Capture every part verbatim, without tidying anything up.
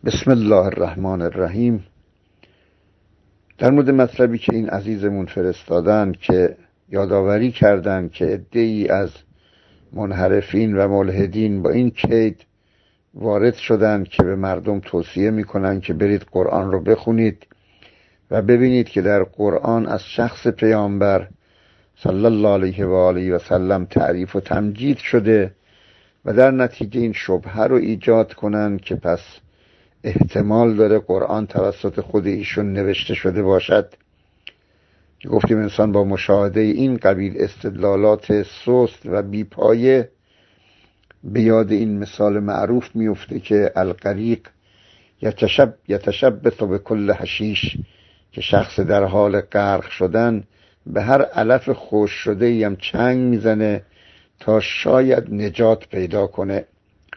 بسم الله الرحمن الرحیم. در مورد مطلبی که این عزیزمون فرستادن که یادآوری کردن که عده‌ای از منحرفین و ملحدین با این کید وارد شدن که به مردم توصیه میکنن که برید قرآن رو بخونید و ببینید که در قرآن از شخص پیامبر صلی الله علیه و آله و سلم تعریف و تمجید شده و در نتیجه این شبهه رو ایجاد کنن که پس احتمال داره قرآن توسط خود ایشون نوشته شده باشد. که گفتیم انسان با مشاهده این قبیل استدلالات سست و بیپایه به یاد این مثال معروف میفته که الغریق یتشب یتشبث بکل حشیش، که شخص در حال غرق شدن به هر علف خوش شده هم چنگ میزنه تا شاید نجات پیدا کنه.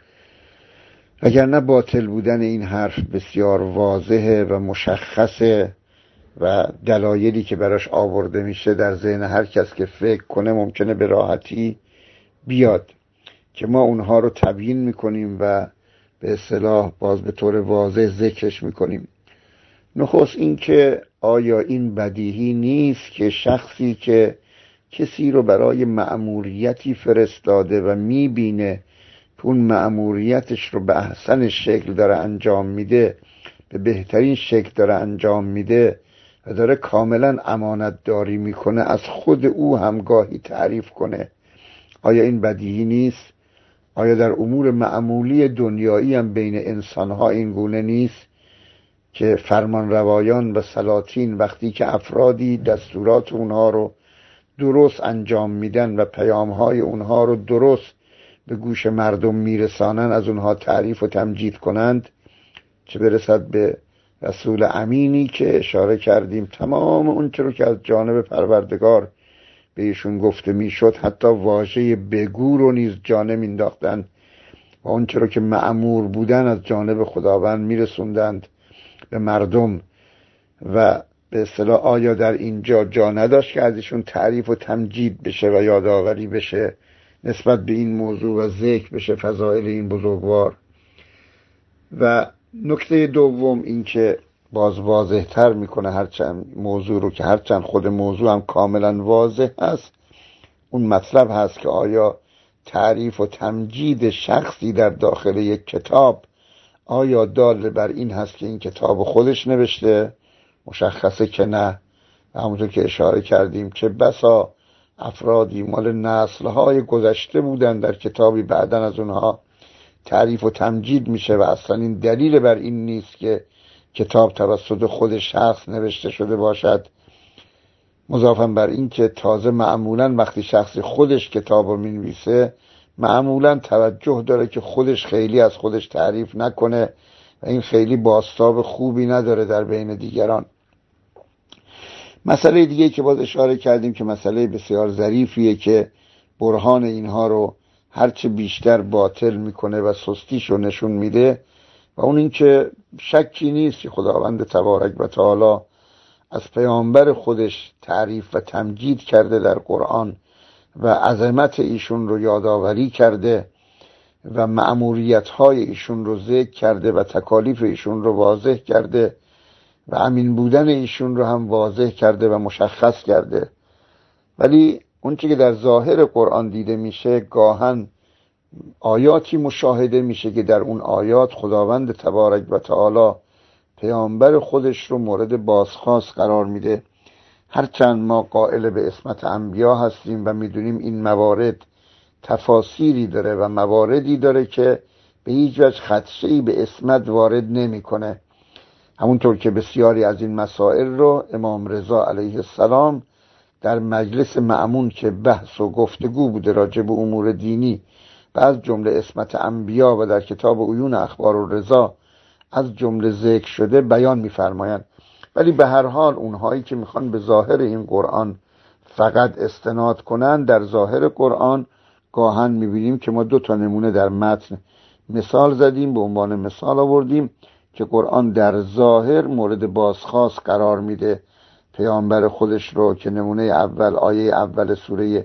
وگرنه باطل بودن این حرف بسیار واضحه و مشخصه و دلایلی که براش آورده میشه در ذهن هر کس که فکر کنه ممکنه به راحتی بیاد که ما اونها رو تبیین میکنیم و به اصطلاح باز به طور واضح ذکرش میکنیم. نخست این که آیا این بدیهی نیست که شخصی که کسی رو برای مأموریتی فرستاده و میبینه که اون مأموریتش رو به احسن شکل داره انجام میده، به بهترین شکل داره انجام میده و داره کاملا امانت داری میکنه، از خود او همگاهی تعریف کنه؟ آیا این بدیهی نیست؟ آیا در امور معمولی دنیایی هم بین انسانها این گونه نیست که فرمان روایان و سلاطین وقتی که افرادی دستورات اونها رو درست انجام میدن و پیامهای اونها رو درست به گوش مردم میرسانن از اونها تعریف و تمجید کنند؟ چه برسد به رسول امینی که اشاره کردیم تمام اون چه رو که از جانب پروردگار به ایشون گفته میشد، حتی واژه بگو رو نیز جا نمینداختن و اون چه رو که مأمور بودن از جانب خداوند میرسوندند به مردم. و به اصطلاح آیا در اینجا جا نداشت که از ایشون تعریف و تمجید بشه و یادآوری بشه نسبت به این موضوع و ذکر بشه فضائل این بزرگوار؟ و نکته دوم این که باز واضح تر میکنه هرچند موضوع رو که هرچند خود موضوع هم کاملا واضح هست، اون مطلب هست که آیا تعریف و تمجید شخصی در داخل یک کتاب آیا دال بر این هست که این کتاب خودش نوشته؟ مشخصه که نه. همونطور که اشاره کردیم که بسا افرادی مال نسلهای گذشته بودن در کتابی بعدن از اونها تعریف و تمجید میشه و اصلا این دلیل بر این نیست که کتاب توسط خود شخص نوشته شده باشد. مضافاً بر این که تازه معمولاً وقتی شخصی خودش کتاب رو مینویسه معمولاً توجه داره که خودش خیلی از خودش تعریف نکنه و این خیلی بازتاب خوبی نداره در بین دیگران. مسئله دیگه که باز اشاره کردیم که مسئله بسیار ظریفیه که برهان اینها رو هرچه بیشتر باطل میکنه و سستیش رو نشون میده و اون این که شکی نیست که خداوند تبارک و تعالی از پیامبر خودش تعریف و تمجید کرده در قرآن و عظمت ایشون رو یادآوری کرده و مأموریت‌های ایشون رو ذکر کرده و تکالیف ایشون رو واضح کرده و امین بودن ایشون رو هم واضح کرده و مشخص کرده. ولی اون چیزی که در ظاهر قرآن دیده میشه گاهن آیاتی مشاهده میشه که در اون آیات خداوند تبارک و تعالی پیامبر خودش رو مورد بازخواست قرار میده. هرچند ما قائل به عصمت انبیا هستیم و میدونیم این موارد تفاسیری داره و مواردی داره که به هیچ وجه خدشه‌ای به عصمت وارد نمیکنه. همونطور که بسیاری از این مسائل رو امام رضا علیه السلام در مجلس مأمون که بحث و گفتگو بوده راجع به امور دینی و از جمله عصمت انبیا و در کتاب عیون اخبار الرضا از جمله ذکر شده بیان می‌فرمایند. ولی به هر حال اونهایی که میخوان به ظاهر این قرآن فقط استناد کنن، در ظاهر قرآن گاهن میبینیم که ما دو تا نمونه در متن مثال زدیم، به عنوان مثال آوردیم که قرآن در ظاهر مورد بازخواست قرار میده پیامبر خودش رو که نمونه اول آیه اول سوره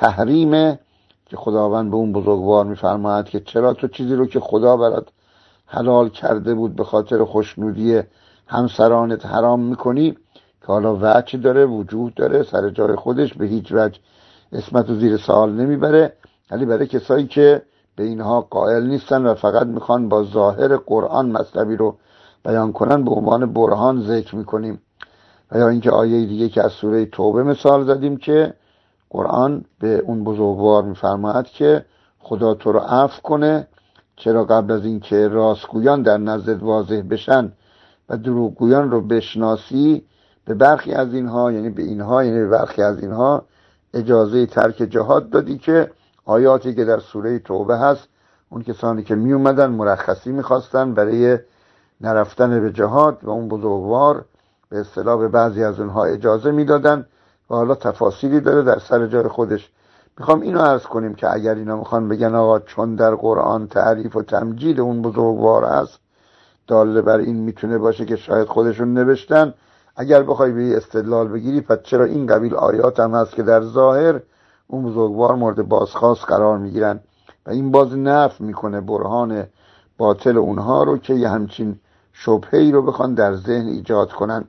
تحریمه که خداوند به اون بزرگوار میفرماید که چرا تو چیزی رو که خدا برات حلال کرده بود به خاطر خوشنودی همسرانت حرام میکنی که حالا وجه داره، وجود داره، سر جای خودش، به هیچ وجه اسمت رو زیر سوال نمیبره، ولی برای کسایی که به اینها قائل نیستن و فقط میخوان با ظاهر قرآن مطلبی رو بیان کنن به عنوان برهان ذکر میکنیم. و یا اینکه آیه دیگه که از سوره توبه مثال زدیم که قرآن به اون بزرگوار میفرماید که خدا تو رو عفو کنه، چرا قبل از این که راستگویان در نزدت واضح بشن و دروغگویان رو بشناسی به برخی از اینها، یعنی به اینها یعنی به برخی از اینها اجازه ترک جهاد دادی، که آیاتی که در سوره توبه هست اون کسانی که می اومدن مرخصی میخواستن برای نرفتن به جهاد و اون بزرگوار به اصطلاح به بعضی از اونها اجازه میدادن و حالا تفاصیلی داره در سر جای خودش. میخوام اینو عرض کنیم که اگر اینا میخوان بگن آقا چون در قرآن تعریف و تمجید اون بزرگوار هست داله بر این میتونه باشه که شاید خودشون نوشتن، اگر بخوای به استدلال بگیری پس چرا این قبیل آیات هم هست که در ظاهر اون بزرگوار مورد بازخواست قرار میگیرن و این باز نفی میکنه برهان باطل اونها رو که یه همچین شبهه‌ای رو بخوان در ذهن ایجاد کنن.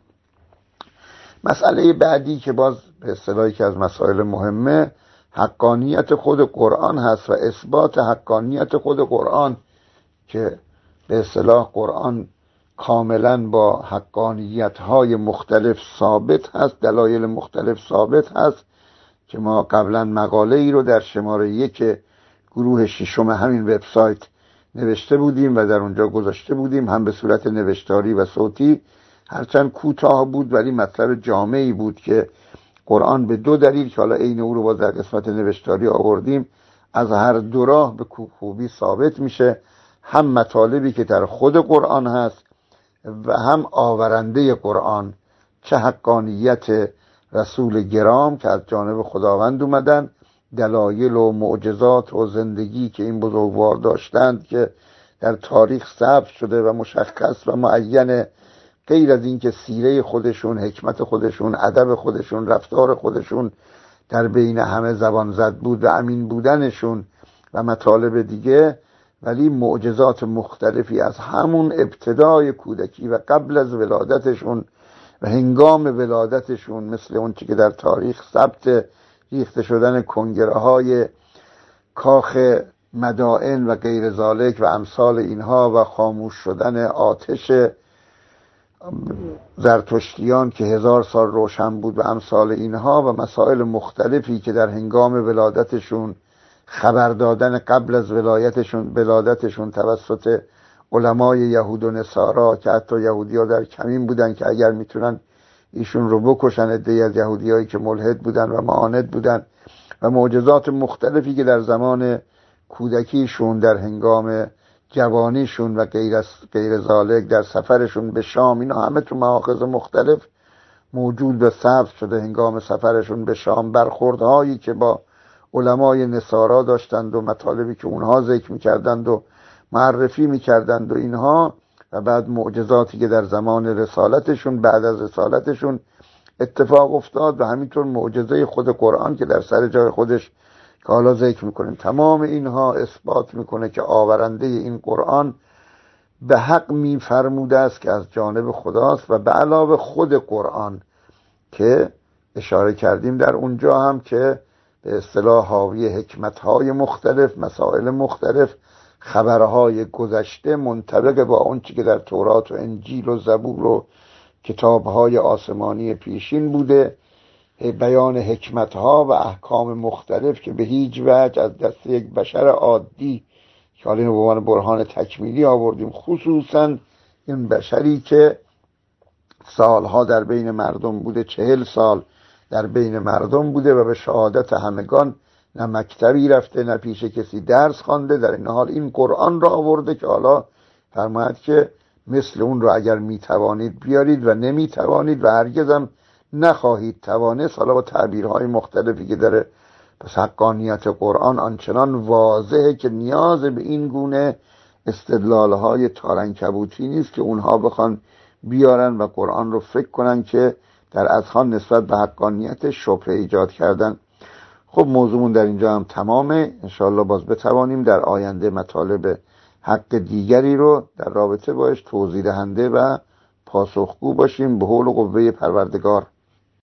مسئله بعدی که باز به اصطلاحی که از مسائل مهمه حقانیت خود قرآن هست و اثبات حقانیت خود قرآن، که به اصطلاح قرآن کاملا با حقانیت‌های مختلف ثابت هست، دلایل مختلف ثابت هست که ما قبلا مقاله ای رو در شماره یک گروه ششم همین وبسایت نوشته بودیم و در اونجا گذاشته بودیم، هم به صورت نوشتاری و صوتی، هرچند کوتاه بود ولی مطلب جامعی بود که قرآن به دو دلیل که حالا عین او رو با در قسمت نوشتاری آوردیم از هر دو راه به خوبی ثابت میشه، هم مطالبی که در خود قرآن هست و هم آورنده قرآن، چه حقانیت رسول گرام که از جانب خداوند اومدن، دلایل و معجزات و زندگی که این بزرگوار داشتند که در تاریخ ثبت شده و مشخص و معین، غیر از این که سیره خودشون، حکمت خودشون، ادب خودشون، رفتار خودشون در بین همه زبان زد بود و امین بودنشون و مطالب دیگه، ولی معجزات مختلفی از همون ابتدای کودکی و قبل از ولادتشون و هنگام ولادتشون، مثل اون چی که در تاریخ ثبت ریخته شدن کنگره های کاخ مدائن و غیر ذالک و امثال اینها و خاموش شدن آتش زرتشتیان که هزار سال روشن بود و امثال اینها و مسائل مختلفی که در هنگام ولادتشون خبر دادن قبل از ولایتشون ولادتشون توسط علمای یهود و نصارا که حتی یهودی ها در کمین بودن که اگر میتونن ایشون رو بکشن، عده‌ای از یهودی هایی که ملحد بودن و معاند بودن، و معجزات مختلفی که در زمان کودکیشون، در هنگام جوانیشون و غیر از غیر ذالک در سفرشون به شام، اینا همه تو مآخذ مختلف موجود و ثبت شده. هنگام سفرشون به شام برخوردهایی که با علمای نصارا داشتند و مطالبی که اونها ذکر میکردند و معرفی میکردند و اینها، و بعد معجزاتی که در زمان رسالتشون، بعد از رسالتشون اتفاق افتاد، و همینطور معجزه خود قرآن که در سر جای خودش که حالا ذکر میکنیم. تمام اینها اثبات میکنه که آورنده این قرآن به حق میفرموده است که از جانب خداست، و به علاوه خود قرآن که اشاره کردیم در اونجا هم که به اصطلاح حاوی حکمت‌های مختلف، مسائل مختلف، خبرهای گذشته منطبق با اون چی که در تورات و انجیل و زبور و کتابهای آسمانی پیشین بوده، بیان حکمت‌ها و احکام مختلف که به هیچ وجه از دست یک بشر عادی که حالا اینو به عنوان برهان تکمیلی آوردیم، خصوصا این بشری که سالها در بین مردم بوده، چهل سال در بین مردم بوده و به شهادت همگان نه مکتبی رفته نه پیش کسی درس خوانده، در این حال این قرآن را آورده که حالا فرماید که مثل اون رو اگر میتوانید بیارید و نمیتوانید و هرگز هم نخواهید توانست. حالا با تعبیرهای مختلفی که داره. پس حقانیت قرآن آنچنان واضحه که نیاز به این گونه استدلالهای تارنکبوتی نیست که اونها بخوان بیارن و قرآن رو فکر کنن که در اذهان نسبت به حقانیت شبهه ایجاد کردن. خب موضوعمون در اینجا هم تمامه. انشاءالله باز بتوانیم در آینده مطالب حق دیگری رو در رابطه باش توضیح دهنده و پاسخگو باشیم به حول و قوه پروردگار.